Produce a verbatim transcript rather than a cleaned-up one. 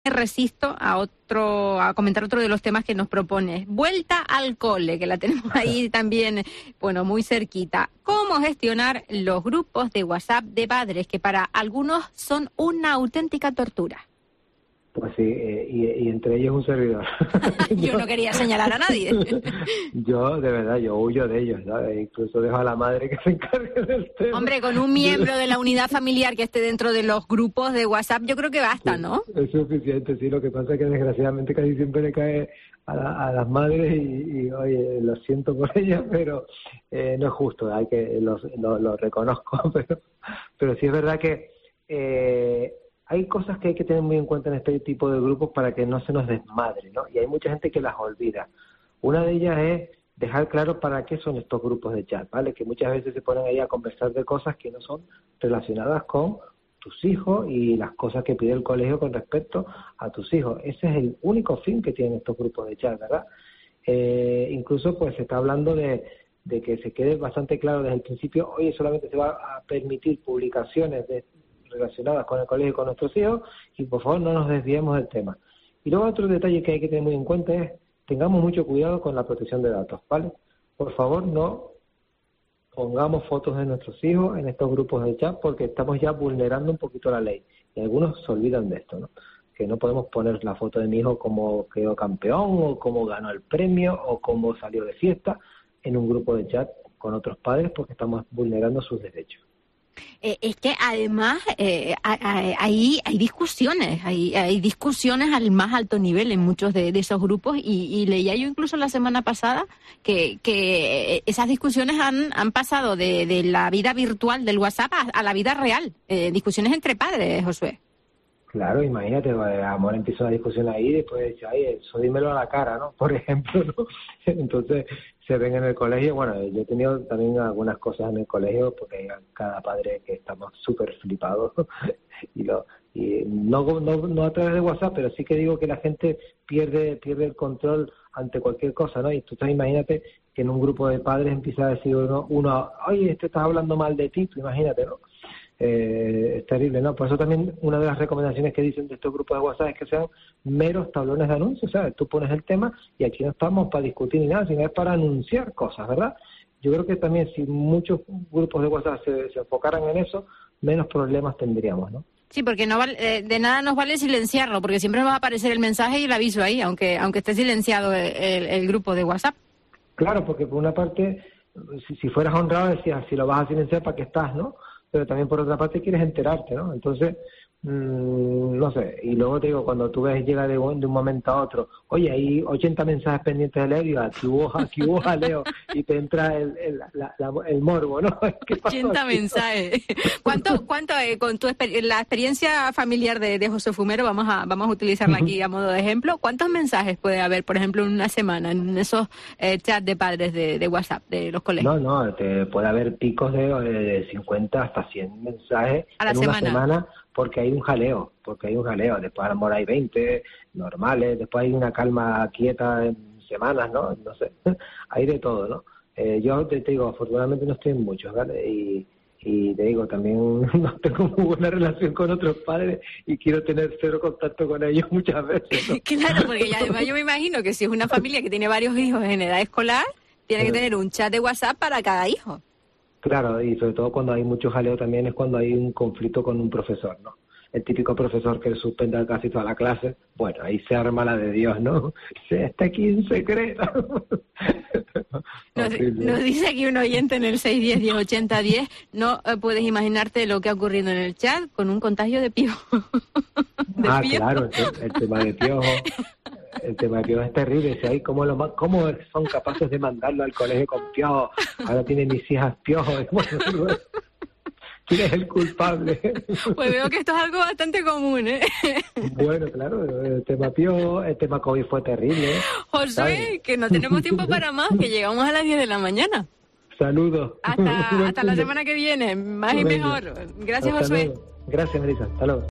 resisto a otro, a comentar otro de los temas que nos propones. Vuelta al cole, que la tenemos ahí también, bueno, muy cerquita. ¿Cómo gestionar los grupos de WhatsApp de padres, que para algunos son una auténtica tortura? Pues sí, eh, y, y entre ellos un servidor. Yo no quería señalar a nadie. Yo, de verdad, yo huyo de ellos, ¿sabes? Incluso dejo a la madre que se encargue del tema. Hombre, con un miembro de la unidad familiar que esté dentro de los grupos de WhatsApp, yo creo que basta, sí, ¿no? Es suficiente, sí. Lo que pasa es que desgraciadamente casi siempre le cae a, la, a las madres y, y, oye, lo siento por ellas, pero eh, no es justo, hay que lo, lo, lo reconozco, pero, pero sí es verdad que... Eh, hay cosas que hay que tener muy en cuenta en este tipo de grupos para que no se nos desmadre, ¿no? Y hay mucha gente que las olvida. Una de ellas es dejar claro para qué son estos grupos de chat, ¿vale? Que muchas veces se ponen ahí a conversar de cosas que no son relacionadas con tus hijos y las cosas que pide el colegio con respecto a tus hijos. Ese es el único fin que tienen estos grupos de chat, ¿verdad? Eh, incluso pues se está hablando de, de que se quede bastante claro desde el principio, oye, solamente se va a permitir publicaciones de relacionadas con el colegio y con nuestros hijos, y por favor no nos desviemos del tema. Y luego otro detalle que hay que tener muy en cuenta es, tengamos mucho cuidado con la protección de datos, ¿vale? Por favor no pongamos fotos de nuestros hijos en estos grupos de chat, porque estamos ya vulnerando un poquito la ley, y algunos se olvidan de esto, ¿no? Que no podemos poner la foto de mi hijo como quedó campeón, o como ganó el premio, o como salió de fiesta, en un grupo de chat con otros padres, porque estamos vulnerando sus derechos. Eh, es que además eh, hay, hay discusiones, hay, hay discusiones al más alto nivel en muchos de, de esos grupos y, y leía yo incluso la semana pasada que, que esas discusiones han, han pasado de, de la vida virtual del WhatsApp a, a la vida real, eh, discusiones entre padres, Josué. Claro, imagínate, amor, empieza una discusión ahí y después dice, ay, eso dímelo a la cara, ¿no? Por ejemplo, ¿no? Entonces se ven en el colegio, bueno, yo he tenido también algunas cosas en el colegio porque hay cada padre que estamos súper flipados y lo y no, no no a través de WhatsApp, pero sí que digo que la gente pierde pierde el control ante cualquier cosa, ¿no? Y tú te imagínate que en un grupo de padres empieza a decir uno, uno oye, este estás hablando mal de ti, tú imagínate, ¿no? Eh, es terrible, ¿no? Por eso también una de las recomendaciones que dicen de estos grupos de WhatsApp es que sean meros tablones de anuncios, ¿sabes? Tú pones el tema y aquí no estamos para discutir ni nada, sino es para anunciar cosas, ¿verdad? Yo creo que también si muchos grupos de WhatsApp se, se enfocaran en eso, menos problemas tendríamos, ¿no? Sí, porque no vale, eh, de nada nos vale silenciarlo, porque siempre nos va a aparecer el mensaje y el aviso ahí, aunque aunque esté silenciado el, el, el grupo de WhatsApp. Claro, porque por una parte, si, si fueras honrado decías, si lo vas a silenciar, ¿para qué estás, no? Pero también por otra parte quieres enterarte, ¿no? Entonces, mmm, no sé, y luego te digo, cuando tú ves, llega de un, de un momento a otro, oye, hay ochenta mensajes pendientes de leer, y aquí hubo, aquí hubo jaleo, y te entra el, el, la, la, el morbo, ¿no? ¿Qué pasó ochenta aquí? mensajes. ¿Cuánto, cuánto eh, con tu exper- la experiencia familiar de, de José Fumero, vamos a vamos a utilizarla aquí a modo de ejemplo, ¿cuántos mensajes puede haber, por ejemplo, en una semana, en esos eh, chats de padres de, de WhatsApp, de los colegios? No, no, te puede haber picos de, de cincuenta hasta cien mensajes a la en semana. una semana, porque hay un jaleo, porque hay un jaleo. Después a lo mejor hay veinte normales, después hay una calma quieta en semanas, ¿no? No sé, hay de todo, ¿no? Eh, yo te, te digo, afortunadamente no estoy en muchos, ¿vale? Y, y te digo, también no tengo muy buena relación con otros padres y quiero tener cero contacto con ellos muchas veces, ¿no? Claro, porque ya, además yo me imagino que si es una familia que tiene varios hijos en edad escolar, tiene que tener un chat de WhatsApp para cada hijo. Claro, y sobre todo cuando hay mucho jaleo también es cuando hay un conflicto con un profesor, ¿no? El típico profesor que suspende casi toda la clase, bueno, ahí se arma la de Dios, ¿no? Se está aquí en secreto. Nos, nos dice aquí un oyente en el seis diez diez ochenta diez, no eh, puedes imaginarte lo que ha ocurrido en el chat con un contagio de piojo. ¿De ah, piojo? Claro, el, el tema de piojo. El tema de piojo es terrible. ¿Sí? ¿Cómo, lo, ¿Cómo son capaces de mandarlo al colegio con piojo? Ahora tienen mis hijas piojo. Bueno, ¿quién es el culpable? Pues veo que esto es algo bastante común, ¿eh? Bueno, claro, el tema piojo, el tema COVID fue terrible. Josué, ¿sabes? Que no tenemos tiempo para más, que llegamos a las diez de la mañana. Saludos. Hasta, hasta la semana que viene, más y mejor. Gracias, hasta Josué. Luego. Gracias, Marisa. Hasta luego.